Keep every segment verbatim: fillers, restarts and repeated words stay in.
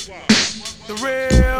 The real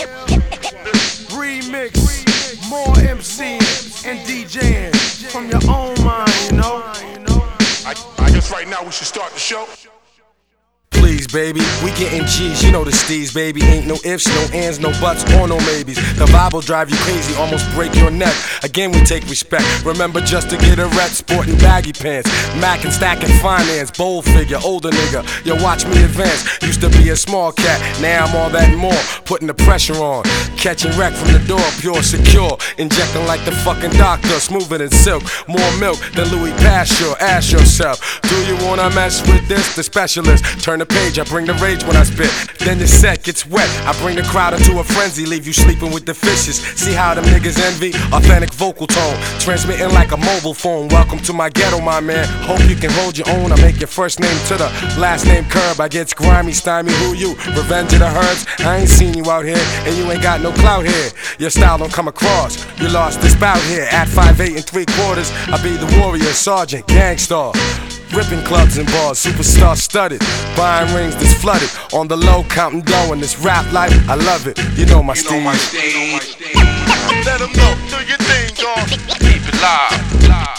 remix, more MCing and DJing from your own mind, you know. I, I guess right now we should start the show. Please, baby, we getting G's, you know the steez, baby. Ain't no ifs, no ands, no buts, or no maybes. The vibe will drive you crazy, almost break your neck. Again, we take respect. Remember just to get a rep, sporting baggy pants. Mac and stacking finance, bold figure, older nigga. Yo, watch me advance. Used to be a small cat, now I'm all that and more. Putting the pressure on, catching wreck from the door, pure, secure. Injecting like the fucking doctor, smoother than silk. More milk than Louis Pasteur. Ask yourself, do you wanna mess with this? The specialist, turn the page, I bring the rage when I spit. Then the set gets wet, I bring the crowd into a frenzy. Leave you sleeping with the fishes. See how them niggas envy? Authentic vocal tone, transmitting like a mobile phone. Welcome to my ghetto, my man. Hope you can hold your own. I make your first name to the last name curb. I get grimy, stymie, who you? Revenge of the herbs? I ain't seen you out here, and you ain't got no clout here. Your style don't come across, you lost this bout here. At five eight and three quarters, I be the warrior, sergeant, gangstar. Ripping clubs and bars, superstar studded. Buying rings that's flooded. On the low, counting dough in this rap life, I love it. You know my style. Let them know, do your thing, dog. Keep it live.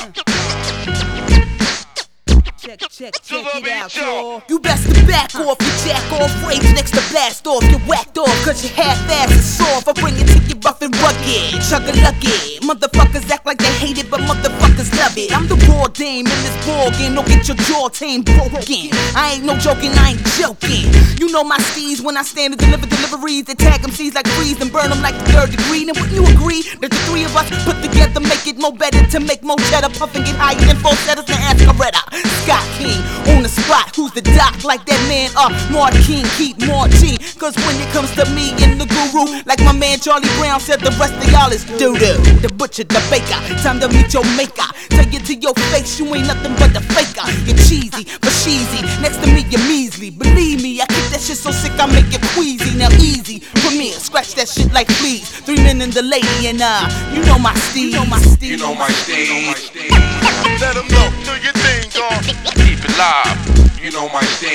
Check, check, check it out, y'all. You best to back off, you jack off, rage next to blast off. You whacked off, cause your half-ass is soft. I bring it to you rough and rugged, chugga-luggy. Motherfuckers act like they hate it, but motherfuckers love it. I'm the raw dame in this ball game, don't get your jaw tame broken. I ain't no joking, I ain't joking. You know my steez when I stand and deliver deliveries. They tag M Cs like freeze and burn them like the third degree. And wouldn't you agree that the three of us put together make it more better to make more cheddar? Puff and get higher than falsettos and Ascaretta. Scott King on the spot, who's the doc? Like that man, uh, Mark King, keep more G. Cause when it comes to me and the guru, like my man Charlie Brown said, the rest of y'all is doo-doo. The butcher, the baker, time to meet your maker. Tell you to your face, you ain't nothing but the faker. You're cheesy, but cheesy, next to me you're measly. Believe me, I keep that shit so sick I make it queasy. Now easy, come here, scratch that shit like fleas. Three men and the lady and uh, you know my steez. You know my steez. You know my steez. Let them know, do your thing, dog. Keep it live. You know my steez.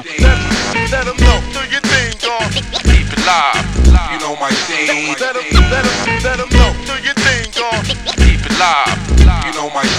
Let them know, do your thing, dog. Keep it live. You know my steez. Let them, let them, let them know, do your thing, dog. Keep it live. You know my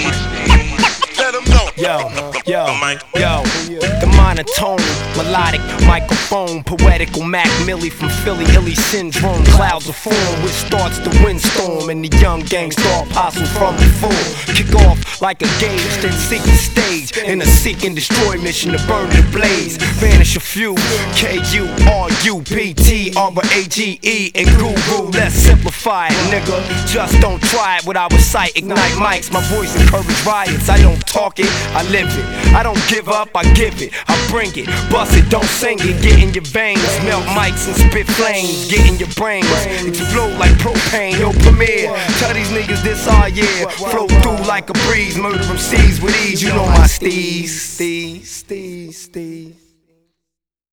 steez. Let them know. Yo, yo, yo, the monotone, melodic microphone, poetical Mac Millie from Philly, Illy syndrome, clouds of form, which starts the windstorm, and the young gangstar apostle from the full. Kick off like a gauge, then seek the stage in a seek and destroy mission to burn the blaze. Vanish a few, K U R U P T R A G E and guru. Let's simplify it, nigga. Just don't try it without a sight. Ignite mics, my voice encourage riots. I don't talk it, I live it. I don't give up, I give it. I bring it, bust it, don't sing it. Get in your veins, melt mics and spit flames. Get in your brains, explode like propane. Yo, Premier, tell these niggas this our year. Flow through like a breeze, murder from seas with ease. You know my steez, steez, steez, steez.